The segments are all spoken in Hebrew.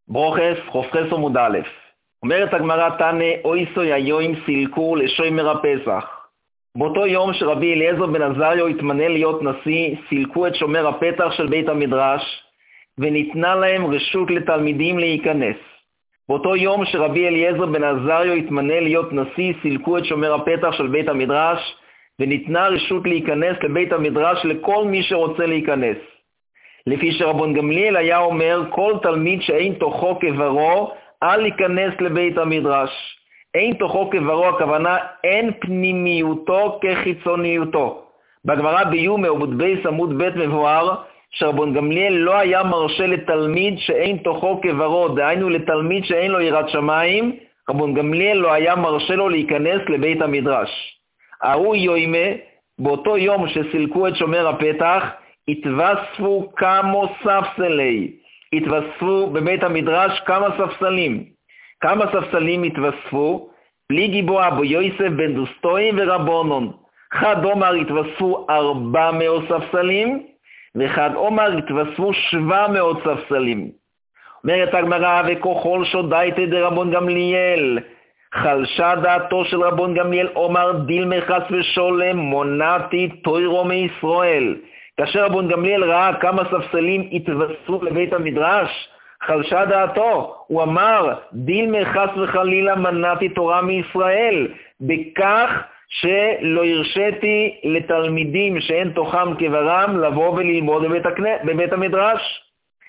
ברוכס, חופכס עמוד א'. אומרת הגמרא תנא, אויסו יאיום סילקו לשוימר הפסח. באותו יום שרבי אליעזר בן עזריו התמנה להיות נשיא, סילקו את שומר הפתח של בית המדרש, וניתנה להם רשות לתלמידים להיכנס. באותו יום שרבי אליעזר בן עזריו התמנה להיות נשיא, סילקו את שומר הפתח של בית המדרש, וניתנה רשות להיכנס לבית המדרש לכל מי שרוצה להיכנס. לפי שרבון גמליאל היה אומר, כל תלמיד שאין תוכו כברו, אל ייכנס לבית המדרש. אין תוכו כברו, הכוונה אין פנימיותו כחיצוניותו. בגמרא ביומא עמוד בייס עמוד ב' מבואר, שרבון גמליאל לא היה מרשה לתלמיד שאין תוכו כברו, דהיינו לתלמיד שאין לו יראת שמיים, רבון גמליאל לא היה מרשה לו להיכנס לבית המדרש. ההוא יוימה, באותו יום שסילקו את שומר הפתח, התווספו כמה ספסלי. התווספו בבית המדרש כמה ספסלים. כמה ספסלים התווספו? בלי גיבוע בו יוסף בן דוסטוי ורבונון. חד עומר התווספו 400 ספסלים, וחד עומר התווספו 700 ספסלים. אומרת הגמרא, וככל שודאיתא דרבון גמליאל, חלשה דעתו של רבון גמליאל, אומר דילמה חס ושולם, מונעתי תוירו מישראל. כאשר רבון גמליאל ראה כמה ספסלים התווספו לבית המדרש, חלשה דעתו, הוא אמר, דילמה חס וחלילה מנעתי תורה מישראל, בכך שלא הרשיתי לתלמידים שאין תוכם כברם לבוא וללמוד בבית המדרש.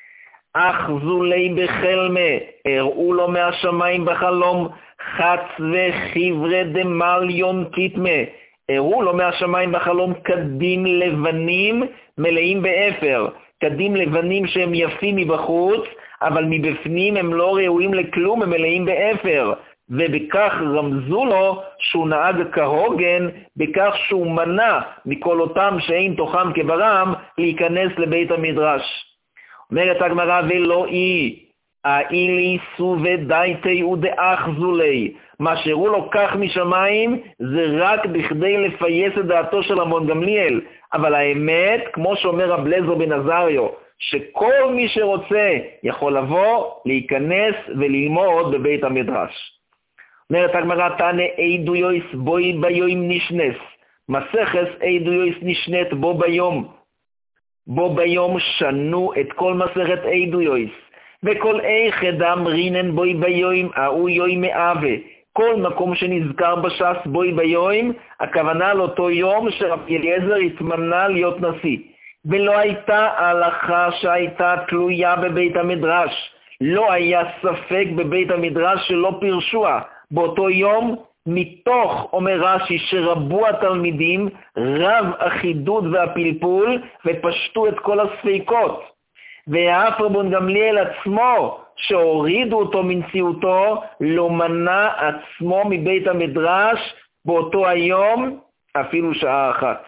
אך זולי בחלמה, הראו לו מהשמיים בחלום, חץ וחיברי דמליון קיטמה, הראו לו מהשמיים בחלום קדים לבנים מלאים באפר, קדים לבנים שהם יפים מבחוץ, אבל מבפנים הם לא ראויים לכלום, הם מלאים באפר, ובכך רמזו לו שהוא נהג כהוגן, בכך שהוא מנע מכל אותם שאין תוכם כברם להיכנס לבית המדרש. אומרת הגמרא, ולא האילי סובדייתי ודאח זולי, מה שהראו לו כך משמיים זה רק בכדי לפייס את דעתו של רבון גמליאל, אבל האמת, כמו שאומר רב אליעזר בן עזריו, שכל מי שרוצה יכול לבוא, להיכנס וללמוד בבית המדרש. אומרת הגמרא תנא, עדויוס בוי ביום נשנס, מסכת עדויוס נשנית בו ביום. בו ביום שנו את כל מסכת עדויוס, וכל איכד אמרינן בוי ביום, ההוא יום מאווה. כל מקום שנזכר בש"ס בוי ביום, הכוונה לאותו יום שרבי אליעזר התמנה להיות נשיא. ולא הייתה הלכה שהייתה תלויה בבית המדרש. לא היה ספק בבית המדרש שלא פירשוה. באותו יום, מתוך, אומר רש"י, שרבו התלמידים, רב החידוד והפלפול, ופשטו את כל הספיקות. ואף רבון גמליאל עצמו, שהורידו אותו מנשיאותו, לא מנע עצמו מבית המדרש באותו היום, אפילו שעה אחת.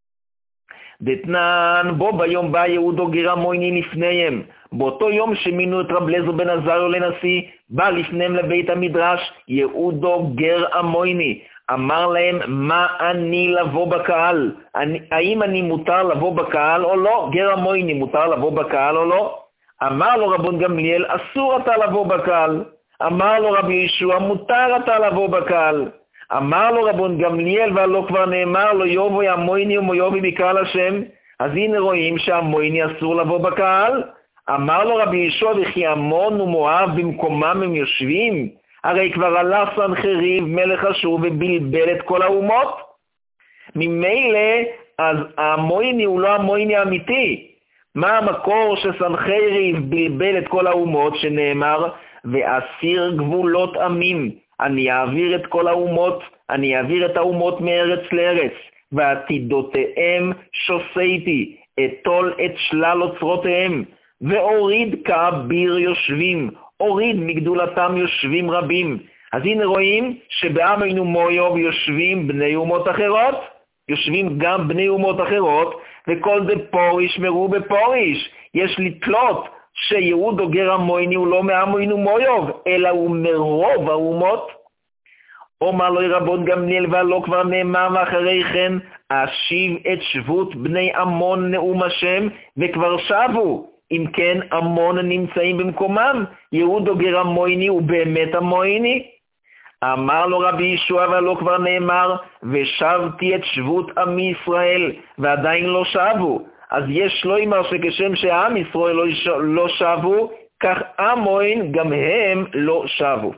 דתנן, בו ביום בא יהודו גר המויני לפניהם. באותו יום שמינו את רב אליעזר בן עזריו לנשיא, בא לפניהם לבית המדרש יהודו גר המויני. אמר להם, מה אני לבוא בקהל? האם אני מותר לבוא בקהל או לא? גר המויני מותר לבוא בקהל או לא? אמר לו רבון גמליאל, אסור אתה לבוא בקהל. אמר לו רבי ישוע, מותר אתה לבוא בקהל. אמר לו רבון גמליאל, והלא כבר נאמר לו, יובוי המויני ומויובי מקהל השם. אז הנה רואים שהמויני אסור לבוא בקהל. אמר לו רבי ישוע, וכי עמון ומואב במקומם הם יושבים. הרי כבר עלה סנחריב מלך אשור ובלבל את כל האומות. ממילא, אז המויני הוא לא המויני האמיתי. מה המקור שסנחריב בלבל את כל האומות שנאמר, ואסיר גבולות עמים, אני אעביר את כל האומות, אני אעביר את האומות מארץ לארץ, ועתידותיהם שוסייתי, אטול את שלל אוצרותיהם, ואוריד כאביר יושבים, הוריד מגדולתם יושבים רבים. אז הנה רואים שבעמנו מויוב יושבים בני אומות אחרות, יושבים גם בני אומות אחרות, וכל זה פוריש מרו בפוריש. יש לתלות שיהודו גר המויני הוא לא מעמנו מויוב, אלא הוא מרוב האומות. אומר לו רבון גמליאל, והלא כבר נאמר ואחרי כן, אשיב את שבות בני עמון נאום השם, וכבר שבו. אם כן, המון נמצאים במקומם. יהודו גר המויני הוא באמת המויני. אמר לו רבי ישוע, והלא כבר נאמר, ושבתי את שבות עמי ישראל, ועדיין לא שבו. אז יש לא אמר שכשם שעם ישראל לא שבו, כך עמוין גם הם לא שבו.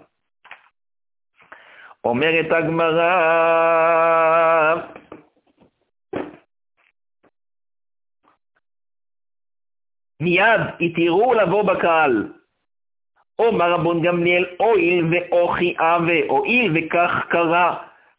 אומרת הגמרא, מיד התירו לבוא בקהל. אומר רבון גמליאל, הואיל ואוכי אבה, הואיל וכך קרה,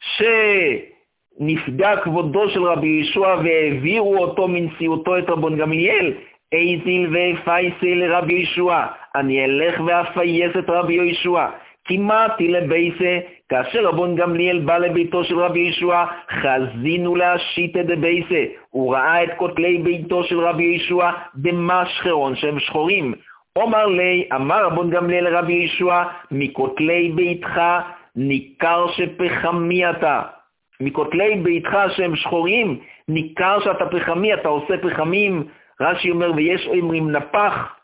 שנפגע כבודו של רבי ישוע והעבירו אותו מנשיאותו את רבון גמליאל, איזיל ואפייסי לרבי ישוע, אני אלך ואפייס את רבי ישוע. כמעתי לבייסה, כאשר רבון גמליאל בא לביתו של רבי ישוע, חזינו להשיט את בייסה. הוא ראה את כותלי ביתו של רבי ישוע במשחרון שהם שחורים. אמר רבון גמליאל לרבי ישוע, מכותלי ביתך ניכר שפחמי אתה. מכותלי ביתך שהם שחורים, ניכר שאתה פחמי, אתה עושה פחמים. רש"י אומר, ויש אומרים נפח.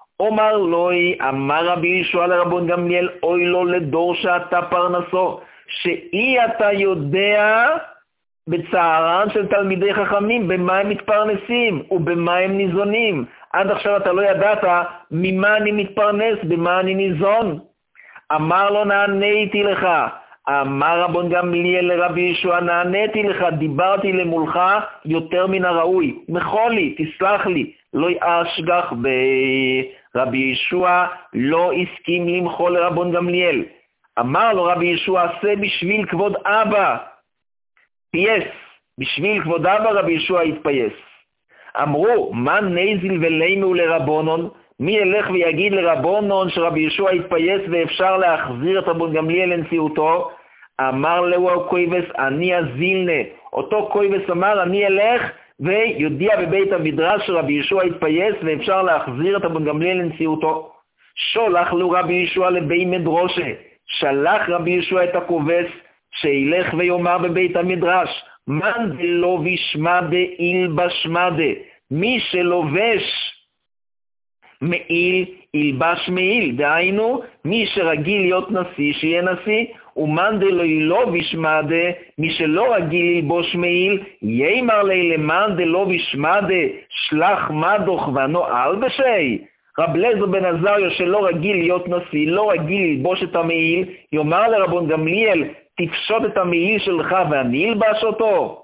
אמר רבי ישוע לרבון גמליאל, אוי לו לדור שאתה פרנסו, שאי אתה יודע בצערן של תלמידי חכמים, במה הם מתפרנסים ובמה הם ניזונים. עד עכשיו אתה לא ידעת ממה אני מתפרנס, במה אני ניזון. אמר לו, נעניתי לך. אמר רבון גמליאל לרבי ישוע, נעניתי לך, דיברתי למולך יותר מן הראוי. מחולי, תסלח לי, לא אשגח ברבי ישוע, לא הסכים למחול לרבון גמליאל. אמר לו רבי ישוע, עשה בשביל כבוד אבא. פייס, בשביל כבוד אבא רבי ישוע התפייס. אמרו, מה נזיל ולימו לרבונון? מי ילך ויגיד לרבונון שרבי ישוע התפייס ואפשר להחזיר את רבון גמליאל לנשיאותו? אמר לו הקויבס, אני אזילנה. אותו קויבס אמר, אני אלך ויודיע בבית המדרש שרבי ישוע התפייס ואפשר להחזיר את רבון גמליאל לנשיאותו. שולח לו רבי ישוע לבי מדרושה. שלח רבי ישוע את הכובס שילך ויאמר בבית המדרש, מן דלא וישמדה ילבש מדה. מי שלובש מעיל ילבש מעיל, דהיינו מי שרגיל להיות נשיא שיהיה נשיא, ומן דלא ילבש מדה, מי שלא רגיל ללבוש מעיל, יאמר לי למן דלא וישמדה שלח מדוך ונועל בשי. רב אליעזר בן עזריה שלא רגיל להיות נשיא, לא רגיל ללבוש את המעיל, יאמר לרבון גמליאל, תפשוט את המעיל שלך ואני אלבש אותו.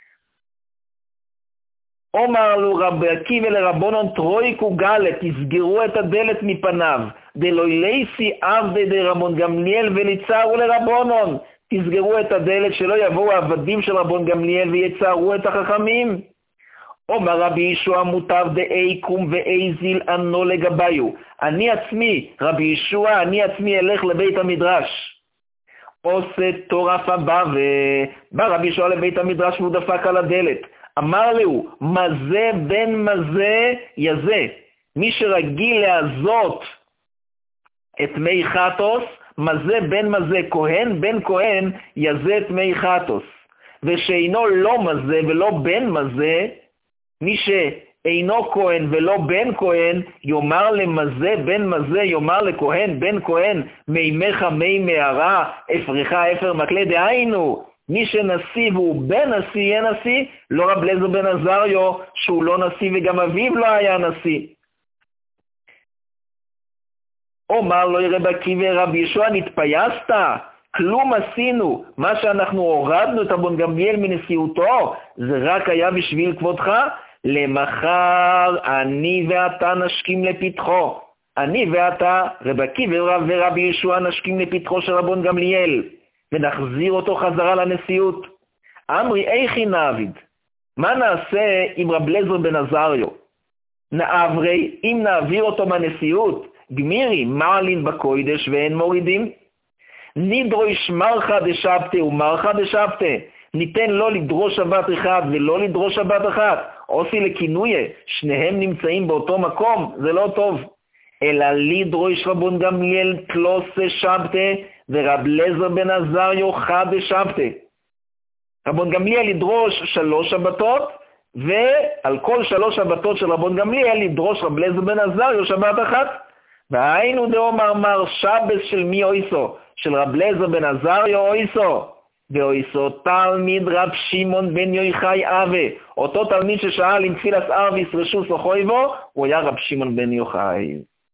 אומר לו רבי עקיבא לרבונון, טרויקו גלה, תסגרו את הדלת מפניו, דלא לייסי עבדי דרבון גמליאל וליצרו לרבונון, תסגרו את הדלת שלא יבואו העבדים של רבון גמליאל ויצרו את החכמים. אומר רבי ישוע, מוטב דאי קום ואי זיל אנו לגביו. אני עצמי, רבי ישוע, אני עצמי אלך לבית המדרש. עושה תורף הבא, ובא רבי ישוע לבית המדרש והוא דפק על הדלת. אמר לו, מזה בן מזה יזה. מי שרגיל לעזות את מי חטוס, מזה בן מזה, כהן בן כהן יזה את מי חטוס. ושאינו לא מזה ולא בן מזה, מי שאינו כהן ולא בן כהן, יאמר למזה בן מזה, יאמר לכהן בן כהן, מימיך מי מערה, אפרך אפר מקלה, דהיינו, מי שנשיא והוא בן נשיא יהיה נשיא, לא רב אליעזר בן עזריה שהוא לא נשיא וגם אביו לא היה נשיא. אומר לו רבי עקיבא, רבי ישוע, נתפייסת? כלום עשינו. מה שאנחנו הורדנו את רבון גמליאל מנשיאותו, זה רק היה בשביל כבודך. למחר אני ואתה נשכים לפתחו. אני ואתה, רבי עקיבא ורבי ישוע, נשכים לפתחו של רבון גמליאל, ונחזיר אותו חזרה לנשיאות. אמרי, איכי נעביד? מה נעשה עם רב אליעזר בן עזריה? נעברי, אם נעביר אותו מהנשיאות, גמירי, מעלין בקוידש ואין מורידים? נדרוש מרחה דשבתה ומרחה דשבתה. ניתן לא לדרוש שבת אחד ולא לדרוש שבת אחת. עושי לכינויה, שניהם נמצאים באותו מקום, זה לא טוב. אלא לדרוש רבון גמליאל תלוסה שבתה, ורב אליעזר בן עזריה חד דשבתה. רבון גמליאל לדרוש 3 שבתות, ועל כל 3 שבתות של רבון גמליאל לדרוש רב אליעזר בן עזריו שבת אחת. והיינו דאמר מר שבס של מי אויסו? של רב אליעזר בן עזריו אויסו. ואויסו תלמיד רב שמעון בן יוחאי אבי. אותו תלמיד ששאל אם תפילת ערביס רשוס או חויבו, הוא היה רב שמעון בן יוחאי.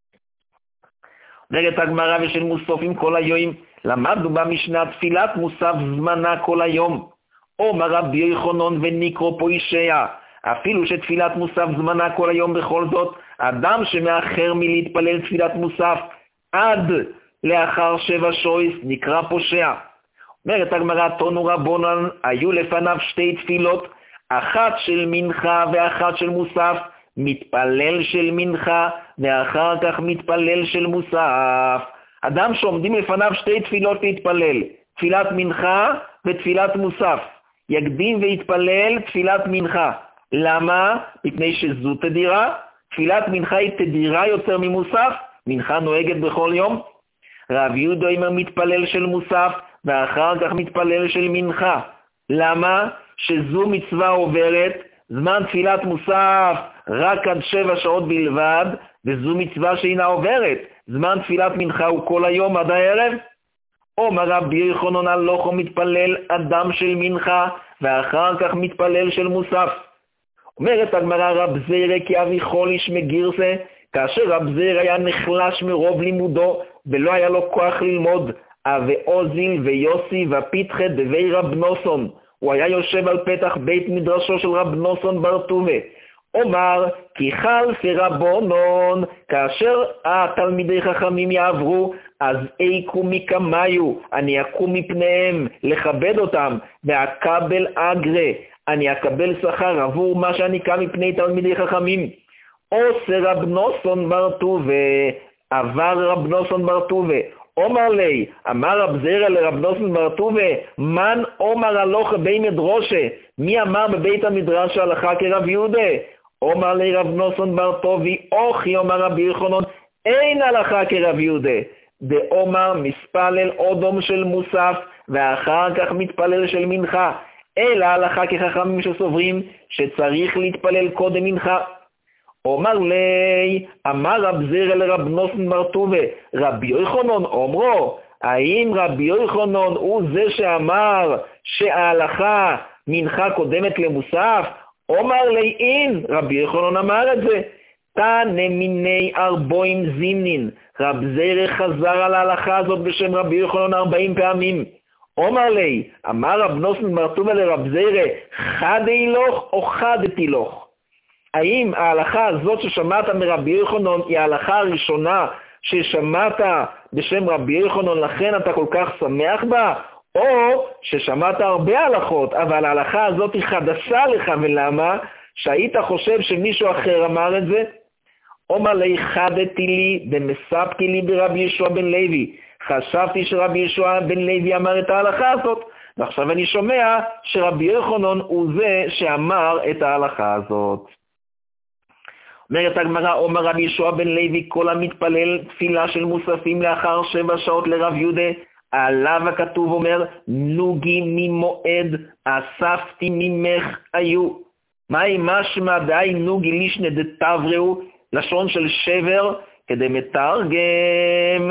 נגד הגמרא ושל מוסופים כל היום, למדנו במשנה תפילת מוסף זמנה כל היום. אומר רבי יוחנן וניקרו פוישיה, אפילו שתפילת מוסף זמנה כל היום בכל זאת, אדם שמאחר מלהתפלל תפילת מוסף עד לאחר 7 שויס נקרא פושע. אומרת הגמרא, תונו רבונן, היו לפניו 2 תפילות, אחת של מנחה ואחת של מוסף, מתפלל של מנחה ואחר כך מתפלל של מוסף. אדם שעומדים לפניו 2 תפילות להתפלל, תפילת מנחה ותפילת מוסף, יקדים ויתפלל תפילת מנחה. למה? מפני שזו תדירה. תפילת מנחה היא תדירה יותר ממוסף, מנחה נוהגת בכל יום. רב יהודה אומר מתפלל של מוסף ואחר כך מתפלל של מנחה. למה? שזו מצווה עוברת, זמן תפילת מוסף רק עד 7 שעות בלבד, וזו מצווה שאינה עוברת, זמן תפילת מנחה הוא כל היום עד הערב. אומר רבי יוחנן הלכו מתפלל אדם של מנחה ואחר כך מתפלל של מוסף. אומרת הגמרא, רב זירא כי אבי חוליש מגירסה, כאשר רב זירא היה נחלש מרוב לימודו ולא היה לו כוח ללמוד, ואוזיל ויוסי ופיתחה דבי רב נוסון, הוא היה יושב על פתח בית מדרשו של רב נוסון בר טובה. אומר כי חלפי רבונון, כאשר התלמידי חכמים יעברו, אז איקום מקמיו, אני אקום מפניהם לכבד אותם, ואקבל אגרה, אני אקבל שכר עבור מה שאני קם מפני תלמידי חכמים. עושה רב נוסון בר טובה, עבר רב נוסון בר טובה, אומר לי, אמר רב זירא לרב נוסון בר טובה, מן אומר הלכה בי מדרושה, מי אמר בבית המדרש הלכה כרב יהודה? אומר לי רב נוסון בר טובי, אוכי אומר רבי יוחנן, אין הלכה כרב יהודה. דאמר מספלל אודום של מוסף, ואחר כך מתפלל של מנחה. אלא הלכה כחכמים שסוברים שצריך להתפלל קודם מנחה. אומר לי, אמר רב זירא לרב נוסון בר טובה, רבי יוחנן אומרו, האם רבי יוחנן הוא זה שאמר שההלכה מנחה קודמת למוסף? אומר לי, אין, רבי יוחנן אמר את זה. תנא מיני 40 זימנין, רב זירא חזר על ההלכה הזאת בשם רבי יוחנן 40 פעמים. אומר לי, אמר רב נוסון בר טובה לרב זירא, חד הילוך או חד תילוך? האם ההלכה הזאת ששמעת מרבי יוחנן היא ההלכה הראשונה ששמעת בשם רבי יוחנן, לכן אתה כל כך שמח בה? או ששמעת הרבה הלכות, אבל ההלכה הזאת היא חדשה לך, ולמה? שהיית חושב שמישהו אחר אמר את זה? אומר לי, חדתי לי ומספקי לי ברבי ישוע בן לוי. חשבתי שרבי ישוע בן לוי אמר את ההלכה הזאת, ועכשיו אני שומע שרבי יוחנן הוא זה שאמר את ההלכה הזאת. אומרת הגמרא, אומר רבי ישוע בן לוי, כל המתפלל תפילה של מוספים לאחר 7 שעות לרב יהודה, עליו הכתוב אומר, נוגי ממועד אספתי ממך היו. מהי משמע די נוגי לישנה דתבראו, לשון של שבר, כדי מתרגם.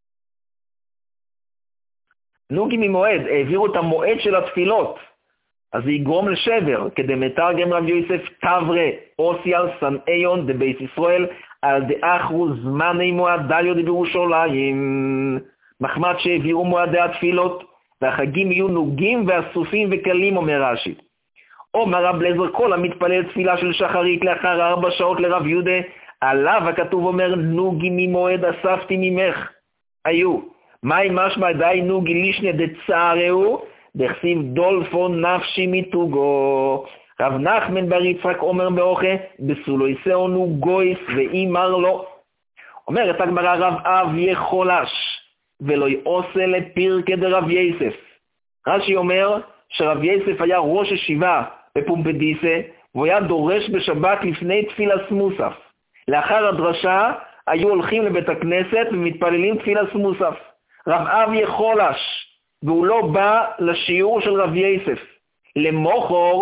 נוגי ממועד, העבירו את המועד של התפילות, אז זה יגרום לשבר, כדי מתרגם רב יוסף תברה, אוסי על סנאיון דבית ישראל, על דאחרו זמני מועדיו דבירושלים. מחמד שהעבירו מועדי התפילות, והחגים יהיו נוגים ואסופים וקלים, אומר רש"י. אומר רב אליעזר, כל המתפלל תפילה של שחרית לאחר 4 שעות לרב יהודה, עליו הכתוב אומר, נוגי ממועד אספתי ממך היו. מהי משמע די נוגי לישנה דצערהו, דכסיב דולפו נפשי מתוגו. רב נחמן בר יצחק אומר באוכה, בסולויסאו נוגויס ואימר לו. אומרת הגמרא, רב אב יחולש ולא יעושה לפירקא דרב יוסף. רש"י אומר שרב יוסף היה ראש ישיבה בפומפדיסה, והוא היה דורש בשבת לפני תפילת מוסף. לאחר הדרשה היו הולכים לבית הכנסת ומתפללים תפילת מוסף. רב אב יחולש, והוא לא בא לשיעור של רב יוסף. למוחר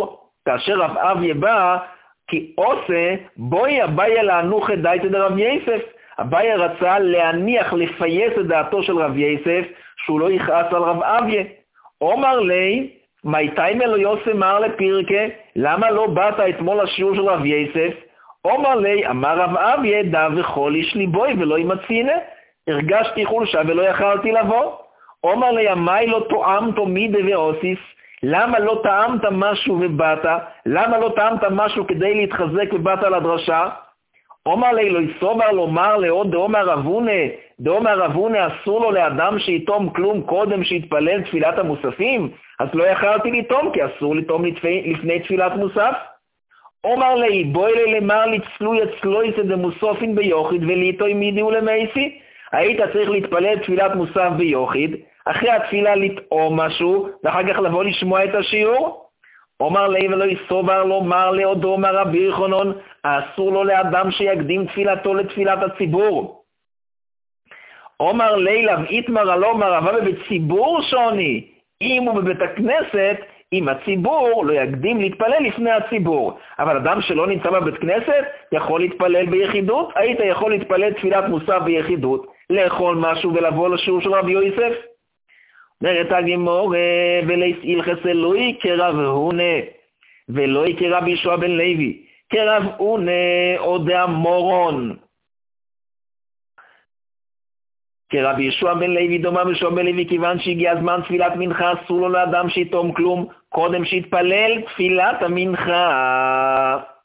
כאשר רב אביה בא, כי עושה בואי אביה להנוח את דייתא דרב יסף. אביה רצה להניח, לפייס את דעתו של רב יסף, שהוא לא יכעס על רב אביה. אומר לי, מייתיים אלו יוסף מר לפירקה, למה לא באת אתמול לשיעור של רב יסף? אומר לי, אמר רב אביה, דא וכל איש ליבוי ולא ימצאינה, הרגשתי חולשה ולא יכלתי לבוא. אומר לי, אמי לא תואמתו מידה ואוסיס, למה לא טעמת משהו ובאת? למה לא טעמת משהו כדי להתחזק ובאת לדרשה? אומר לי, לא יסובר לומר לעוד דאומר רבונה, אסור לו לאדם שיתום כלום קודם שיתפלל תפילת המוספים? אז לא יכלתי לטום, כי אסור לטום לפני תפילת מוסף. אומר לי, בואי לי למר לצלוי אצלוי דמוסופין ביוחיד וליטוי מידי ולמייסי. היית צריך להתפלל תפילת מוסף ביוחיד, אחרי התפילה לטעום משהו, ואחר כך לבוא לשמוע את השיעור. אומר לי ולא יסובר לומר לעודו מרבי יוחנן, אסור לו לאדם שיקדים תפילתו לתפילת הציבור. אומר לי לבעית מרלו מרבה בציבור שוני, אם הוא בבית הכנסת, אם הציבור לא יקדים להתפלל לפני הציבור. אבל אדם שלא נמצא בבית כנסת יכול להתפלל ביחידות, היית יכול להתפלל תפילת מוסף ביחידות, לאכול משהו ולבוא לשיעור של רבי יוסף. אומרת הגמור, ולהילחס אלוהי כרב הונה, ולא כרבי ישוע בן לוי, כרב הונה או דאמורון. כרבי ישוע בן לוי דומה בישוע בן לוי, כיוון שהגיע הזמן תפילת מנחה, אסור לו לאדם שיתום כלום, קודם שיתפלל תפילת המנחה.